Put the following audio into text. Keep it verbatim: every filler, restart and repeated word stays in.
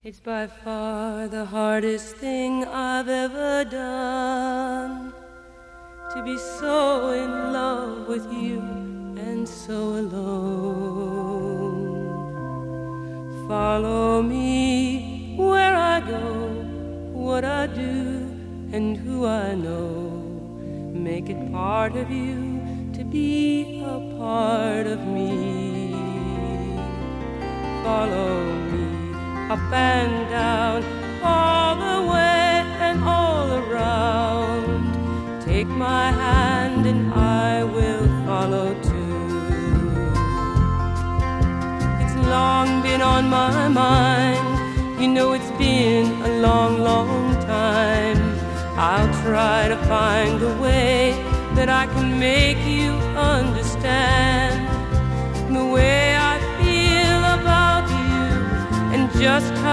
It's by far the hardest thing I've ever done, to be so in love with you and so alone. Follow me where I go, what I do and who I know. Make it part of you to be a part of me. Follow me up and down, all the way and all around. Take my hand and I will follow too. It's long been on my mind, you know it's been a long, long time. I'll try to find a way that I can make you understand the way I feel about you and just how